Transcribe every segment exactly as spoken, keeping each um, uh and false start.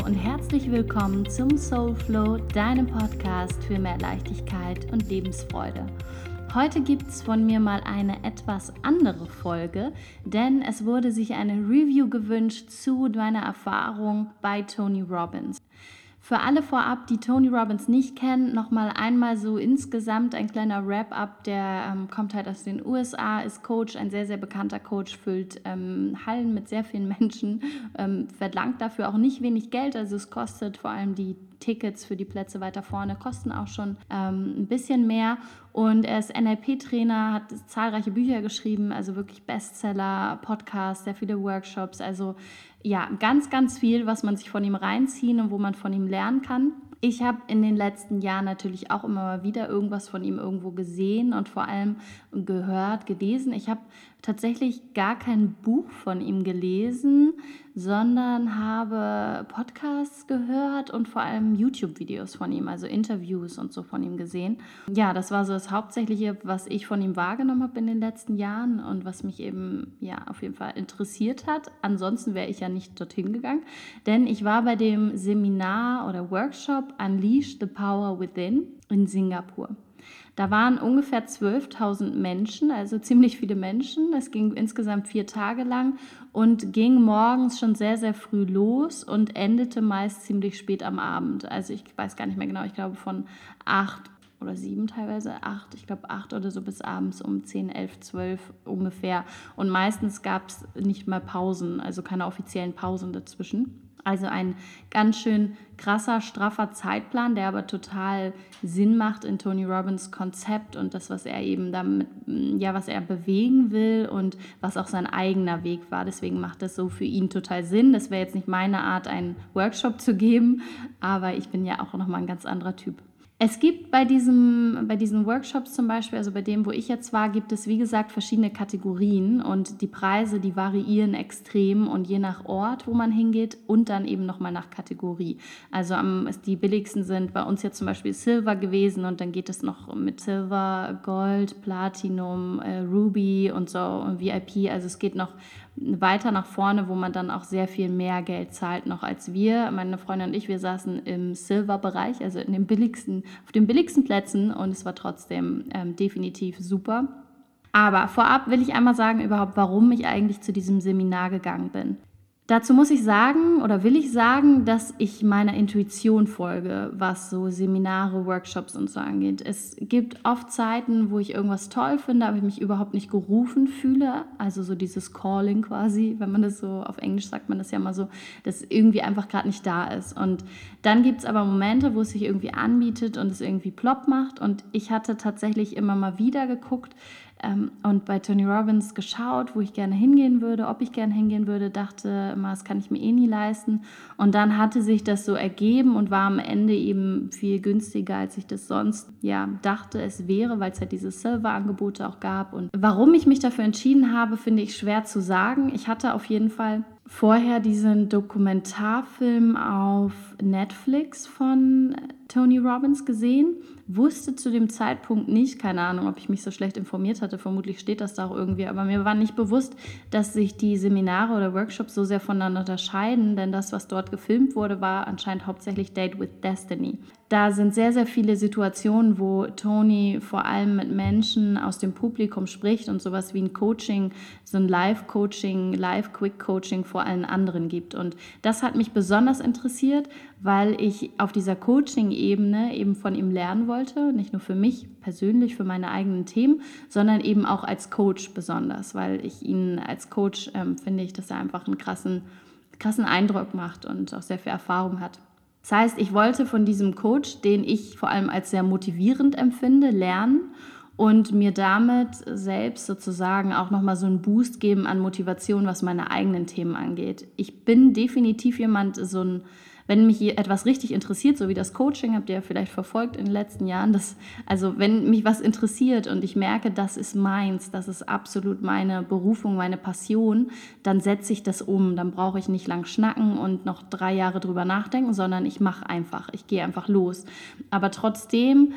und herzlich willkommen zum Soul Flow, deinem Podcast für mehr Leichtigkeit und Lebensfreude. Heute gibt es von mir mal eine etwas andere Folge, denn es wurde sich eine Review gewünscht zu meiner Erfahrung bei Tony Robbins. Für alle vorab, die Tony Robbins nicht kennen, nochmal einmal so insgesamt ein kleiner Wrap-up. Der ähm, kommt halt aus den U S A, ist Coach, ein sehr, sehr bekannter Coach, füllt ähm, Hallen mit sehr vielen Menschen, ähm, verlangt dafür auch nicht wenig Geld. Also es kostet vor allem die Tickets für die Plätze weiter vorne, kosten auch schon ähm, ein bisschen mehr. Und er ist N L P-Trainer, hat zahlreiche Bücher geschrieben, also wirklich Bestseller, Podcasts, sehr viele Workshops, also ja, ganz, ganz viel, was man sich von ihm reinziehen und wo man von ihm lernen kann. Ich habe in den letzten Jahren natürlich auch immer mal wieder irgendwas von ihm irgendwo gesehen und vor allem gehört, gelesen. Ich habe tatsächlich gar kein Buch von ihm gelesen, sondern habe Podcasts gehört und vor allem YouTube-Videos von ihm, also Interviews und so von ihm gesehen. Ja, das war so das Hauptsächliche, was ich von ihm wahrgenommen habe in den letzten Jahren und was mich eben ja auf jeden Fall interessiert hat. Ansonsten wäre ich ja nicht dorthin gegangen, denn ich war bei dem Seminar oder Workshop Unleash the Power Within in Singapur. Da waren ungefähr zwölftausend Menschen, also ziemlich viele Menschen. Es ging insgesamt vier Tage lang und ging morgens schon sehr, sehr früh los und endete meist ziemlich spät am Abend. Also ich weiß gar nicht mehr genau, ich glaube von acht oder sieben teilweise, acht, ich glaube acht oder so bis abends um zehn, elf, zwölf ungefähr. Und meistens gab es nicht mal Pausen, also keine offiziellen Pausen dazwischen. Also ein ganz schön krasser, straffer Zeitplan, der aber total Sinn macht in Tony Robbins Konzept und das, was er eben damit, ja, was er bewegen will und was auch sein eigener Weg war. Deswegen macht das so für ihn total Sinn. Das wäre jetzt nicht meine Art, einen Workshop zu geben, aber ich bin ja auch nochmal ein ganz anderer Typ. Es gibt bei, diesem, bei diesen Workshops zum Beispiel, also bei dem, wo ich jetzt war, gibt es wie gesagt verschiedene Kategorien und die Preise, die variieren extrem und je nach Ort, wo man hingeht und dann eben nochmal nach Kategorie. Also am, die billigsten sind bei uns jetzt zum Beispiel Silver gewesen und dann geht es noch mit Silver, Gold, Platinum, äh, Ruby und so und V I P. Also es geht noch weiter nach vorne, wo man dann auch sehr viel mehr Geld zahlt noch als wir. Meine Freundin und ich, wir saßen im Silver-Bereich, also in den billigsten, auf den billigsten Plätzen und es war trotzdem ähm, definitiv super. Aber vorab will ich einmal sagen überhaupt, warum ich eigentlich zu diesem Seminar gegangen bin. Dazu muss ich sagen oder will ich sagen, dass ich meiner Intuition folge, was so Seminare, Workshops und so angeht. Es gibt oft Zeiten, wo ich irgendwas toll finde, aber ich mich überhaupt nicht gerufen fühle. Also so dieses Calling quasi, wenn man das so, auf Englisch sagt man das ja mal so, dass irgendwie einfach gerade nicht da ist. Und dann gibt es aber Momente, wo es sich irgendwie anbietet und es irgendwie plopp macht. Und ich hatte tatsächlich immer mal wieder geguckt, Ähm, und bei Tony Robbins geschaut, wo ich gerne hingehen würde, ob ich gerne hingehen würde, dachte immer, das kann ich mir eh nie leisten. Und dann hatte sich das so ergeben und war am Ende eben viel günstiger, als ich das sonst ja, dachte, es wäre, weil es halt diese Silver-Angebote auch gab. Und warum ich mich dafür entschieden habe, finde ich schwer zu sagen. Ich hatte auf jeden Fall vorher diesen Dokumentarfilm auf Netflix von Tony Robbins gesehen, wusste zu dem Zeitpunkt nicht, keine Ahnung, ob ich mich so schlecht informiert hatte, vermutlich steht das da auch irgendwie, aber mir war nicht bewusst, dass sich die Seminare oder Workshops so sehr voneinander unterscheiden, denn das, was dort gefilmt wurde, war anscheinend hauptsächlich Date with Destiny. Da sind sehr, sehr viele Situationen, wo Tony vor allem mit Menschen aus dem Publikum spricht und sowas wie ein Coaching, so ein Live-Coaching, Live-Quick-Coaching vor allen anderen gibt. Und das hat mich besonders interessiert, weil ich auf dieser Coaching-Ebene eben von ihm lernen wollte, nicht nur für mich persönlich, für meine eigenen Themen, sondern eben auch als Coach besonders, weil ich ihn als Coach ähm, finde ich, dass er einfach einen krassen, krassen Eindruck macht und auch sehr viel Erfahrung hat. Das heißt, ich wollte von diesem Coach, den ich vor allem als sehr motivierend empfinde, lernen und mir damit selbst sozusagen auch nochmal so einen Boost geben an Motivation, was meine eigenen Themen angeht. Ich bin definitiv jemand, so ein Wenn mich etwas richtig interessiert, so wie das Coaching, habt ihr ja vielleicht verfolgt in den letzten Jahren, das, also wenn mich was interessiert und ich merke, das ist meins, das ist absolut meine Berufung, meine Passion, dann setze ich das um. Dann brauche ich nicht lang schnacken und noch drei Jahre drüber nachdenken, sondern ich mache einfach, ich gehe einfach los. Aber trotzdem,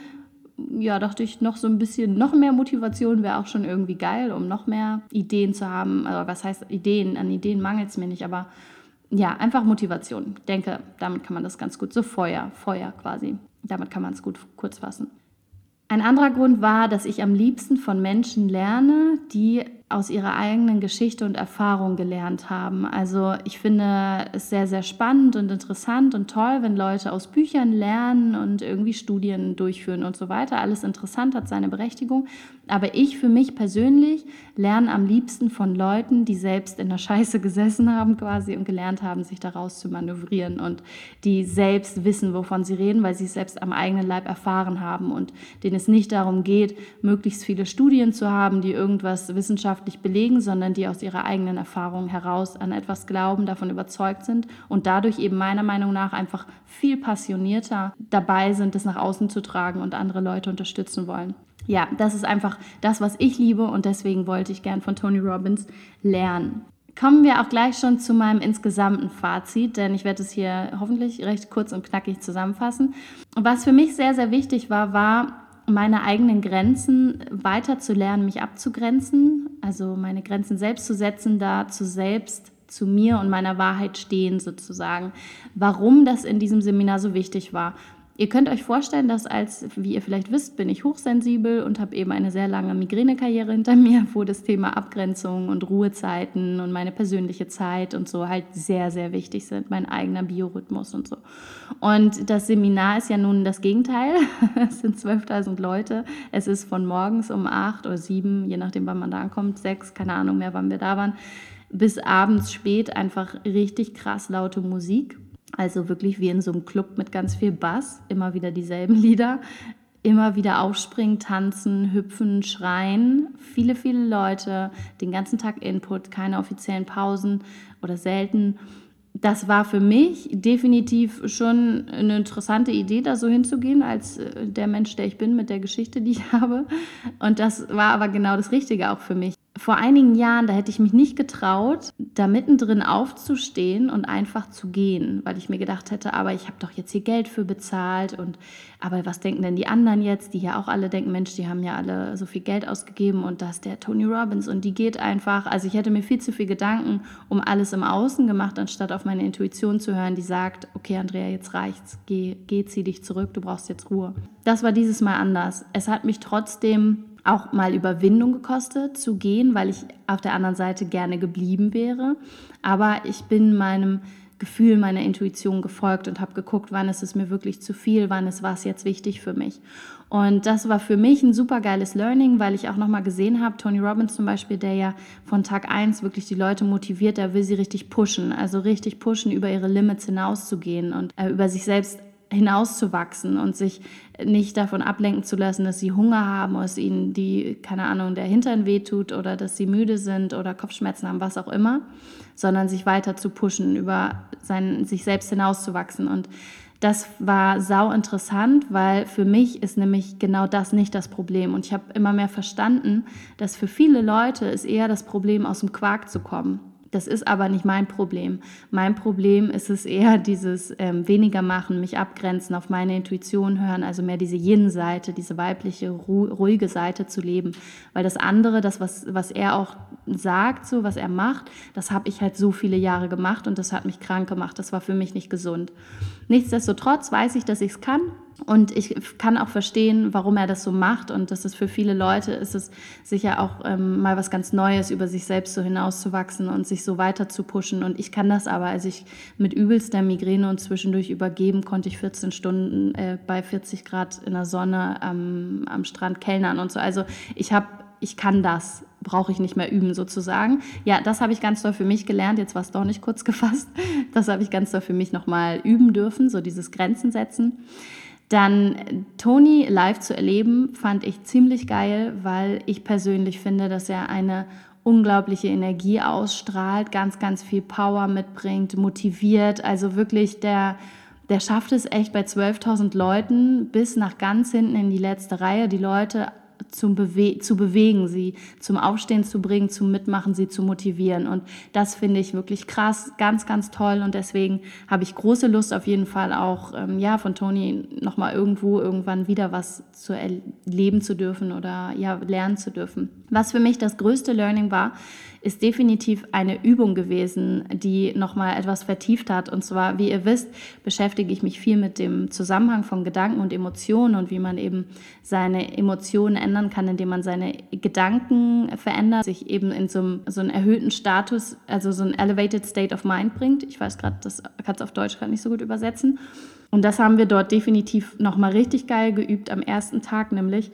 ja, dachte ich, noch so ein bisschen, noch mehr Motivation wäre auch schon irgendwie geil, um noch mehr Ideen zu haben. Also was heißt Ideen? An Ideen mangelt es mir nicht, aber ja, einfach Motivation. Ich denke, damit kann man das ganz gut, so Feuer, Feuer quasi, damit kann man es gut kurz fassen. Ein anderer Grund war, dass ich am liebsten von Menschen lerne, die aus ihrer eigenen Geschichte und Erfahrung gelernt haben. Also ich finde es sehr, sehr spannend und interessant und toll, wenn Leute aus Büchern lernen und irgendwie Studien durchführen und so weiter. Alles interessant, hat seine Berechtigung. Aber ich für mich persönlich lerne am liebsten von Leuten, die selbst in der Scheiße gesessen haben quasi und gelernt haben, sich daraus zu manövrieren und die selbst wissen, wovon sie reden, weil sie es selbst am eigenen Leib erfahren haben und denen es nicht darum geht, möglichst viele Studien zu haben, die irgendwas wissenschaftlich belegen, sondern die aus ihrer eigenen Erfahrung heraus an etwas glauben, davon überzeugt sind und dadurch eben meiner Meinung nach einfach viel passionierter dabei sind, das nach außen zu tragen und andere Leute unterstützen wollen. Ja, das ist einfach das, was ich liebe und deswegen wollte ich gern von Tony Robbins lernen. Kommen wir auch gleich schon zu meinem insgesamten Fazit, denn ich werde es hier hoffentlich recht kurz und knackig zusammenfassen. Was für mich sehr, sehr wichtig war, war, meine eigenen Grenzen weiter zu lernen, mich abzugrenzen, also meine Grenzen selbst zu setzen, da zu selbst zu mir und meiner Wahrheit stehen sozusagen. Warum das in diesem Seminar so wichtig war. Ihr könnt euch vorstellen, dass als, wie ihr vielleicht wisst, bin ich hochsensibel und habe eben eine sehr lange Migränekarriere hinter mir, wo das Thema Abgrenzung und Ruhezeiten und meine persönliche Zeit und so halt sehr, sehr wichtig sind, mein eigener Biorhythmus und so. Und das Seminar ist ja nun das Gegenteil. Es sind zwölftausend Leute. Es ist von morgens um acht oder sieben, je nachdem, wann man da ankommt, sechs, keine Ahnung mehr, wann wir da waren, bis abends spät einfach richtig krass laute Musik. Also wirklich wie in so einem Club mit ganz viel Bass, immer wieder dieselben Lieder, immer wieder aufspringen, tanzen, hüpfen, schreien. Viele, viele Leute, den ganzen Tag Input, keine offiziellen Pausen oder selten. Das war für mich definitiv schon eine interessante Idee, da so hinzugehen, als der Mensch, der ich bin, mit der Geschichte, die ich habe. Und das war aber genau das Richtige auch für mich. Vor einigen Jahren, da hätte ich mich nicht getraut, da mittendrin aufzustehen und einfach zu gehen, weil ich mir gedacht hätte, aber ich habe doch jetzt hier Geld für bezahlt und aber was denken denn die anderen jetzt, die ja auch alle denken, Mensch, die haben ja alle so viel Geld ausgegeben und das ist der Tony Robbins und die geht einfach. Also ich hätte mir viel zu viel Gedanken um alles im Außen gemacht, anstatt auf meine Intuition zu hören, die sagt, okay Andrea, jetzt reicht's, geh, geh, zieh dich zurück, du brauchst jetzt Ruhe. Das war dieses Mal anders. Es hat mich trotzdem auch mal Überwindung gekostet, zu gehen, weil ich auf der anderen Seite gerne geblieben wäre. Aber ich bin meinem Gefühl, meiner Intuition gefolgt und habe geguckt, wann ist es mir wirklich zu viel, wann ist was jetzt wichtig für mich. Und das war für mich ein super geiles Learning, weil ich auch nochmal gesehen habe, Tony Robbins zum Beispiel, der ja von Tag eins wirklich die Leute motiviert, der will sie richtig pushen, also richtig pushen, über ihre Limits hinauszugehen und äh, über sich selbst hinauszuwachsen und sich nicht davon ablenken zu lassen, dass sie Hunger haben oder dass ihnen die, keine Ahnung, der Hintern wehtut oder dass sie müde sind oder Kopfschmerzen haben, was auch immer, sondern sich weiter zu pushen, über sein, sich selbst hinauszuwachsen. Und das war sau interessant, weil für mich ist nämlich genau das nicht das Problem. Und ich habe immer mehr verstanden, dass für viele Leute ist eher das Problem, aus dem Quark zu kommen. Das ist aber nicht mein Problem. Mein Problem ist es eher dieses ähm, weniger machen, mich abgrenzen, auf meine Intuition hören, also mehr diese Yin-Seite, diese weibliche, ru- ruhige Seite zu leben. Weil das andere, das, was, was er auch sagt, so was er macht, das habe ich halt so viele Jahre gemacht und das hat mich krank gemacht. Das war für mich nicht gesund. Nichtsdestotrotz weiß ich, dass ich es kann. Und ich kann auch verstehen, warum er das so macht. Und das ist für viele Leute, ist es sicher auch ähm, mal was ganz Neues, über sich selbst so hinauszuwachsen und sich so weiter zu pushen. Und ich kann das aber, als ich mit übelster Migräne und zwischendurch übergeben, konnte ich vierzehn Stunden äh, bei vierzig Grad in der Sonne am, am Strand kellnern und so. Also ich habe, ich kann das, brauche ich nicht mehr üben sozusagen. Ja, das habe ich ganz doll für mich gelernt. Jetzt war es doch nicht kurz gefasst. Das habe ich ganz doll für mich nochmal üben dürfen, so dieses Grenzen setzen. Dann Tony live zu erleben, fand ich ziemlich geil, weil ich persönlich finde, dass er eine unglaubliche Energie ausstrahlt, ganz, ganz viel Power mitbringt, motiviert. Also wirklich, der, der schafft es echt bei zwölftausend Leuten bis nach ganz hinten in die letzte Reihe, die Leute zum Bewe- zu bewegen, sie zum Aufstehen zu bringen, zum Mitmachen, sie zu motivieren. Und das finde ich wirklich krass, ganz, ganz toll. Und deswegen habe ich große Lust auf jeden Fall auch, ähm, ja, von Toni nochmal irgendwo irgendwann wieder was zu erleben zu dürfen oder ja, lernen zu dürfen. Was für mich das größte Learning war, ist definitiv eine Übung gewesen, die nochmal etwas vertieft hat. Und zwar, wie ihr wisst, beschäftige ich mich viel mit dem Zusammenhang von Gedanken und Emotionen und wie man eben seine Emotionen ändern kann, indem man seine Gedanken verändert, sich eben in so einem, so einen erhöhten Status, also so einen elevated state of mind bringt. Ich weiß gerade, das kann es auf Deutsch gerade nicht so gut übersetzen. Und das haben wir dort definitiv nochmal richtig geil geübt am ersten Tag, nämlich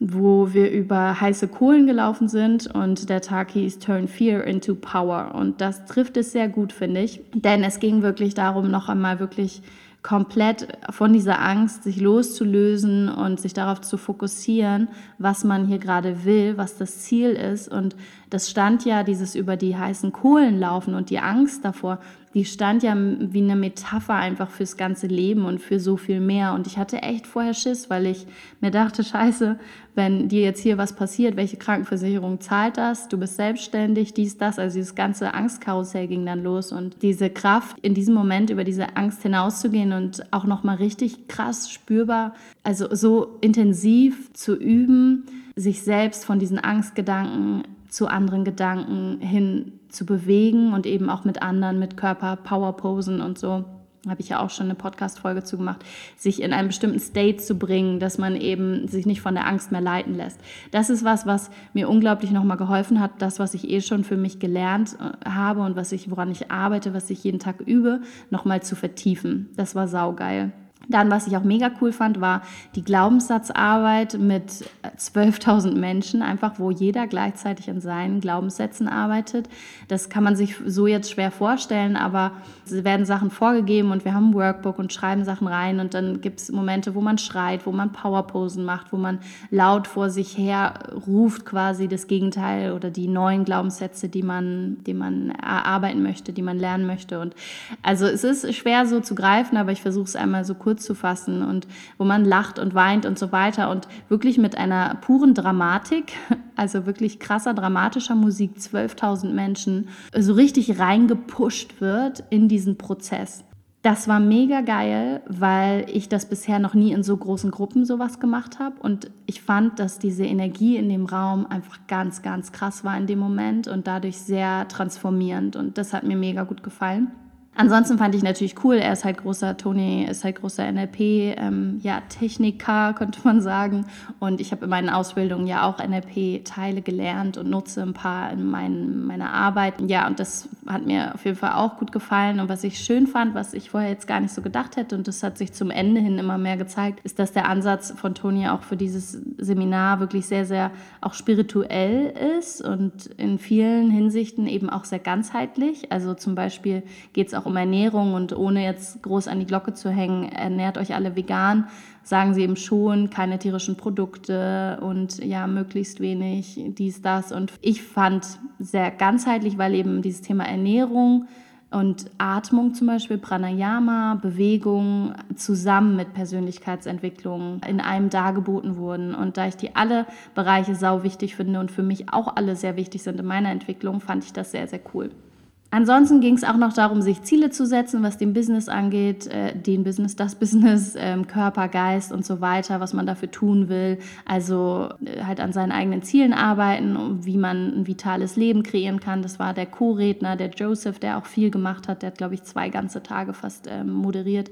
wo wir über heiße Kohlen gelaufen sind und der Tag hieß Turn Fear into Power. Und das trifft es sehr gut, finde ich, denn es ging wirklich darum, noch einmal wirklich komplett von dieser Angst sich loszulösen und sich darauf zu fokussieren, was man hier gerade will, was das Ziel ist. Und das stand ja, dieses über die heißen Kohlen laufen und die Angst davor, die stand ja wie eine Metapher einfach fürs ganze Leben und für so viel mehr. Und ich hatte echt vorher Schiss, weil ich mir dachte, scheiße, wenn dir jetzt hier was passiert, welche Krankenversicherung zahlt das? Du bist selbstständig, dies, das. Also dieses ganze Angstkarussell ging dann los. Und diese Kraft, in diesem Moment über diese Angst hinauszugehen und auch nochmal richtig krass spürbar, also so intensiv zu üben, sich selbst von diesen Angstgedanken zu anderen Gedanken hin zu bewegen und eben auch mit anderen, mit Körper-Power-Posen und so, habe ich ja auch schon eine Podcast-Folge zu gemacht, sich in einen bestimmten State zu bringen, dass man eben sich nicht von der Angst mehr leiten lässt. Das ist was, was mir unglaublich nochmal geholfen hat, das, was ich eh schon für mich gelernt habe und was ich, woran ich arbeite, was ich jeden Tag übe, nochmal zu vertiefen. Das war saugeil. Dann, was ich auch mega cool fand, war die Glaubenssatzarbeit mit zwölftausend Menschen, einfach wo jeder gleichzeitig an seinen Glaubenssätzen arbeitet. Das kann man sich so jetzt schwer vorstellen, aber es werden Sachen vorgegeben und wir haben ein Workbook und schreiben Sachen rein und dann gibt es Momente, wo man schreit, wo man Powerposen macht, wo man laut vor sich her ruft quasi das Gegenteil oder die neuen Glaubenssätze, die man, die man erarbeiten möchte, die man lernen möchte. Und also es ist schwer so zu greifen, aber ich versuche es einmal so kurz zu fassen und wo man lacht und weint und so weiter und wirklich mit einer puren Dramatik, also wirklich krasser dramatischer Musik, zwölftausend Menschen, so richtig reingepusht wird in diesen Prozess. Das war mega geil, weil ich das bisher noch nie in so großen Gruppen sowas gemacht habe und ich fand, dass diese Energie in dem Raum einfach ganz, ganz krass war in dem Moment und dadurch sehr transformierend und das hat mir mega gut gefallen. Ansonsten fand ich natürlich cool, er ist halt großer, Toni ist halt großer N L P, ähm, ja, Techniker, könnte man sagen. Und ich habe in meinen Ausbildungen ja auch N L P-Teile gelernt und nutze ein paar in mein, meiner Arbeit. Ja, und das hat mir auf jeden Fall auch gut gefallen. Und was ich schön fand, was ich vorher jetzt gar nicht so gedacht hätte, und das hat sich zum Ende hin immer mehr gezeigt, ist, dass der Ansatz von Toni auch für dieses Seminar wirklich sehr, sehr auch spirituell ist und in vielen Hinsichten eben auch sehr ganzheitlich. Also zum Beispiel geht es auch um Ernährung und ohne jetzt groß an die Glocke zu hängen, ernährt euch alle vegan, sagen sie eben schon, keine tierischen Produkte und ja, möglichst wenig dies, das. Und ich fand sehr ganzheitlich, weil eben dieses Thema Ernährung und Atmung zum Beispiel, Pranayama, Bewegung zusammen mit Persönlichkeitsentwicklung in einem dargeboten wurden. Und da ich die alle Bereiche sau wichtig finde und für mich auch alle sehr wichtig sind in meiner Entwicklung, fand ich das sehr, sehr cool. Ansonsten ging es auch noch darum, sich Ziele zu setzen, was den Business angeht, äh, den Business, das Business, ähm, Körper, Geist und so weiter, was man dafür tun will. Also äh, halt an seinen eigenen Zielen arbeiten, wie man ein vitales Leben kreieren kann. Das war der Co-Redner, der Joseph, der auch viel gemacht hat. Der hat, glaube ich, zwei ganze Tage fast ähm, moderiert.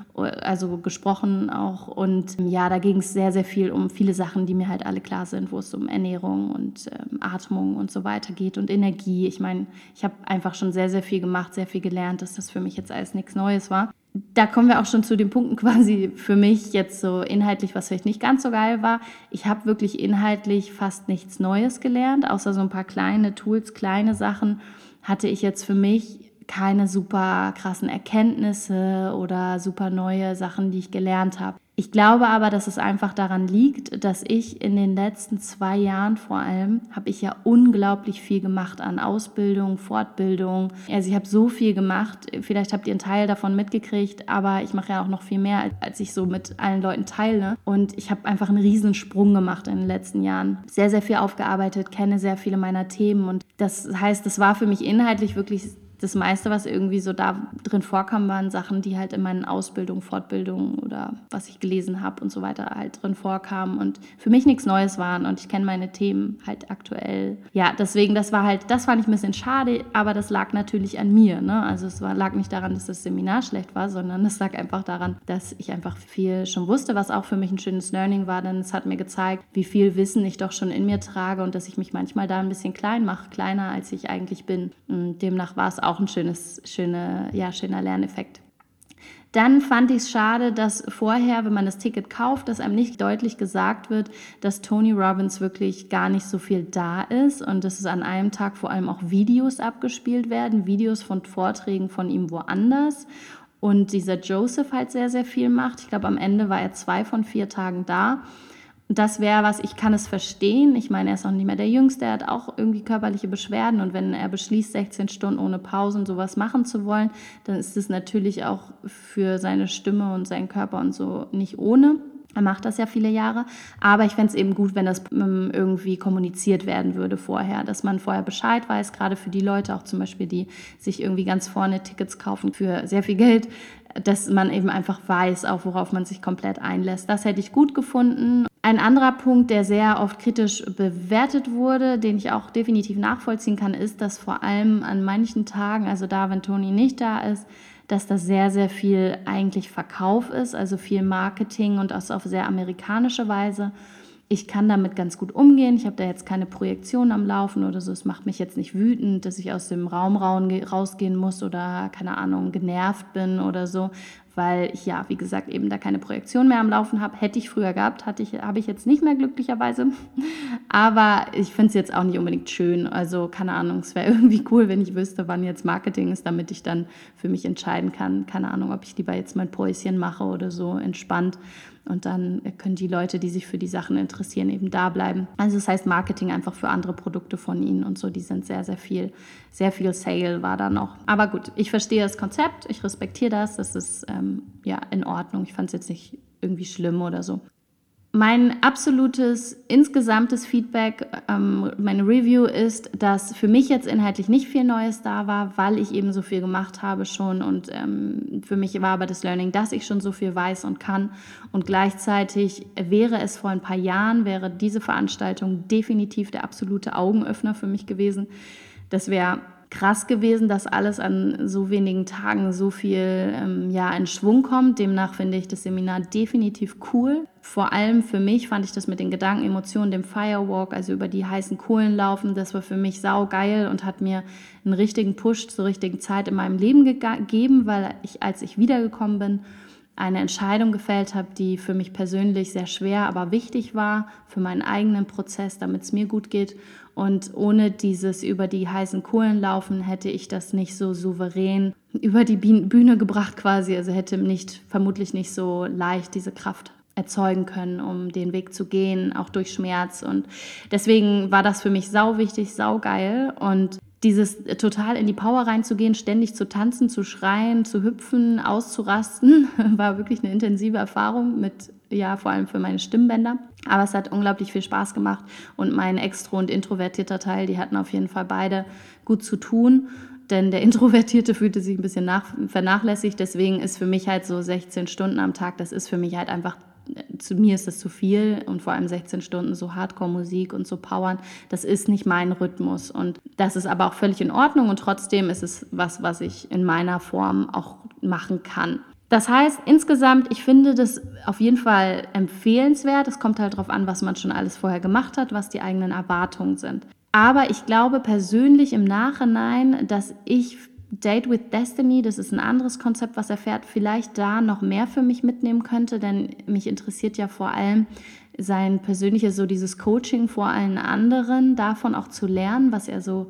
Also gesprochen auch und ja, da ging es sehr, sehr viel um viele Sachen, die mir halt alle klar sind, wo es um Ernährung und ähm, Atmung und so weiter geht und Energie. Ich meine, ich habe einfach schon sehr, sehr viel gemacht, sehr viel gelernt, dass das für mich jetzt alles nichts Neues war. Da kommen wir auch schon zu den Punkten quasi für mich jetzt so inhaltlich, was vielleicht nicht ganz so geil war. Ich habe wirklich inhaltlich fast nichts Neues gelernt, außer so ein paar kleine Tools, kleine Sachen hatte ich jetzt für mich keine super krassen Erkenntnisse oder super neue Sachen, die ich gelernt habe. Ich glaube aber, dass es einfach daran liegt, dass ich in den letzten zwei Jahren vor allem, habe ich ja unglaublich viel gemacht an Ausbildung, Fortbildung. Also ich habe so viel gemacht, vielleicht habt ihr einen Teil davon mitgekriegt, aber ich mache ja auch noch viel mehr, als ich so mit allen Leuten teile. Und ich habe einfach einen riesen Sprung gemacht in den letzten Jahren. Sehr, sehr viel aufgearbeitet, kenne sehr viele meiner Themen und das heißt, das war für mich inhaltlich wirklich das meiste, was irgendwie so da drin vorkam, waren Sachen, die halt in meinen Ausbildungen, Fortbildungen oder was ich gelesen habe und so weiter halt drin vorkamen und für mich nichts Neues waren und ich kenne meine Themen halt aktuell. Ja, deswegen, das war halt, das fand ich ein bisschen schade, aber das lag natürlich an mir, ne? Also es war, lag nicht daran, dass das Seminar schlecht war, sondern es lag einfach daran, dass ich einfach viel schon wusste, was auch für mich ein schönes Learning war, denn es hat mir gezeigt, wie viel Wissen ich doch schon in mir trage und dass ich mich manchmal da ein bisschen klein mache, kleiner als ich eigentlich bin. Und demnach war es auch ein schönes, schöne, ja, schöner Lerneffekt. Dann fand ich es schade, dass vorher, wenn man das Ticket kauft, dass einem nicht deutlich gesagt wird, dass Tony Robbins wirklich gar nicht so viel da ist und dass es an einem Tag vor allem auch Videos abgespielt werden, Videos von Vorträgen von ihm woanders. Und dieser Joseph halt sehr, sehr viel macht. Ich glaube, am Ende war er zwei von vier Tagen da. Das wäre was, ich kann es verstehen. Ich meine, er ist auch nicht mehr der Jüngste, er hat auch irgendwie körperliche Beschwerden und wenn er beschließt, sechzehn Stunden ohne Pausen sowas machen zu wollen, dann ist es natürlich auch für seine Stimme und seinen Körper und so nicht ohne. Er macht das ja viele Jahre, aber ich fände es eben gut, wenn das irgendwie kommuniziert werden würde vorher, dass man vorher Bescheid weiß, gerade für die Leute, auch zum Beispiel, die sich irgendwie ganz vorne Tickets kaufen für sehr viel Geld, dass man eben einfach weiß, auch worauf man sich komplett einlässt. Das hätte ich gut gefunden. Ein anderer Punkt, der sehr oft kritisch bewertet wurde, den ich auch definitiv nachvollziehen kann, ist, dass vor allem an manchen Tagen, also da, wenn Tony nicht da ist, dass das sehr, sehr viel eigentlich Verkauf ist, also viel Marketing und das auf sehr amerikanische Weise. Ich kann damit ganz gut umgehen. Ich habe da jetzt keine Projektion am Laufen oder so. Es macht mich jetzt nicht wütend, dass ich aus dem Raum rausgehen muss oder, keine Ahnung, genervt bin oder so, weil ich ja, wie gesagt, eben da keine Projektion mehr am Laufen habe. Hätte ich früher gehabt, hatte ich, habe ich jetzt nicht mehr glücklicherweise. Aber ich finde es jetzt auch nicht unbedingt schön. Also, keine Ahnung, es wäre irgendwie cool, wenn ich wüsste, wann jetzt Marketing ist, damit ich dann für mich entscheiden kann. Keine Ahnung, ob ich lieber jetzt mein Päuschen mache oder so, entspannt. Und dann können die Leute, die sich für die Sachen interessieren, eben da bleiben. Also das heißt Marketing einfach für andere Produkte von ihnen und so, die sind sehr, sehr viel, sehr viel Sale war da noch. Aber gut, ich verstehe das Konzept, ich respektiere das, das ist ähm, ja in Ordnung. Ich fand es jetzt nicht irgendwie schlimm oder so. Mein absolutes insgesamtes Feedback, ähm, meine Review ist, dass für mich jetzt inhaltlich nicht viel Neues da war, weil ich eben so viel gemacht habe schon und ähm, für mich war aber das Learning, dass ich schon so viel weiß und kann und gleichzeitig wäre es vor ein paar Jahren, wäre diese Veranstaltung definitiv der absolute Augenöffner für mich gewesen. Das wäre krass gewesen, dass alles an so wenigen Tagen so viel ähm, ja, in Schwung kommt. Demnach finde ich das Seminar definitiv cool. Vor allem für mich fand ich das mit den Gedanken, Emotionen, dem Firewalk, also über die heißen Kohlen laufen, das war für mich saugeil und hat mir einen richtigen Push zur richtigen Zeit in meinem Leben gegeben, weil ich, als ich wiedergekommen bin, eine Entscheidung gefällt habe, die für mich persönlich sehr schwer, aber wichtig war für meinen eigenen Prozess, damit es mir gut geht. Und ohne dieses über die heißen Kohlen laufen, hätte ich das nicht so souverän über die Bühne gebracht quasi. Also hätte nicht, vermutlich nicht so leicht diese Kraft erzeugen können, um den Weg zu gehen, auch durch Schmerz. Und deswegen war das für mich sau wichtig, sau geil. Und dieses total in die Power reinzugehen, ständig zu tanzen, zu schreien, zu hüpfen, auszurasten, war wirklich eine intensive Erfahrung mit, ja, vor allem für meine Stimmbänder. Aber es hat unglaublich viel Spaß gemacht und mein extro- und introvertierter Teil, die hatten auf jeden Fall beide gut zu tun. Denn der Introvertierte fühlte sich ein bisschen nach, vernachlässigt. Deswegen ist für mich halt so sechzehn Stunden am Tag, das ist für mich halt einfach, zu mir ist das zu viel und vor allem sechzehn Stunden so Hardcore-Musik und so Powern, das ist nicht mein Rhythmus und das ist aber auch völlig in Ordnung und trotzdem ist es was, was ich in meiner Form auch machen kann. Das heißt, insgesamt, ich finde das auf jeden Fall empfehlenswert. Es kommt halt darauf an, was man schon alles vorher gemacht hat, was die eigenen Erwartungen sind. Aber ich glaube persönlich im Nachhinein, dass ich Date with Destiny, das ist ein anderes Konzept, was er fährt, vielleicht da noch mehr für mich mitnehmen könnte, denn mich interessiert ja vor allem sein persönliches, so dieses Coaching vor allen anderen, davon auch zu lernen, was er so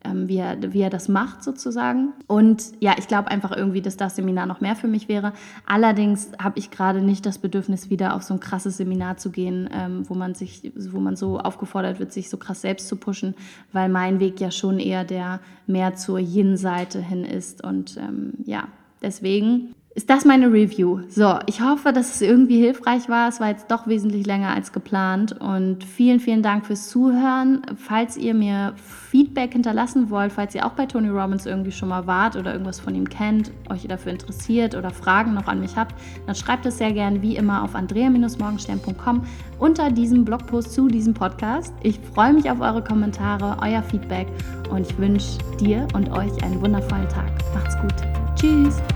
ähm, wie, er, wie er das macht sozusagen. Und ja, ich glaube einfach irgendwie, dass das Seminar noch mehr für mich wäre. Allerdings habe ich gerade nicht das Bedürfnis, wieder auf so ein krasses Seminar zu gehen, ähm, wo man sich, wo man so aufgefordert wird, sich so krass selbst zu pushen, weil mein Weg ja schon eher der mehr zur Yin-Seite hin ist. Und ähm, ja, deswegen ist das meine Review. So, ich hoffe, dass es irgendwie hilfreich war. Es war jetzt doch wesentlich länger als geplant. Und vielen, vielen Dank fürs Zuhören. Falls ihr mir Feedback hinterlassen wollt, falls ihr auch bei Tony Robbins irgendwie schon mal wart oder irgendwas von ihm kennt, euch dafür interessiert oder Fragen noch an mich habt, dann schreibt es sehr gern wie immer auf andrea Bindestrich morgenstern punkt com unter diesem Blogpost zu diesem Podcast. Ich freue mich auf eure Kommentare, euer Feedback und ich wünsche dir und euch einen wundervollen Tag. Macht's gut. Tschüss.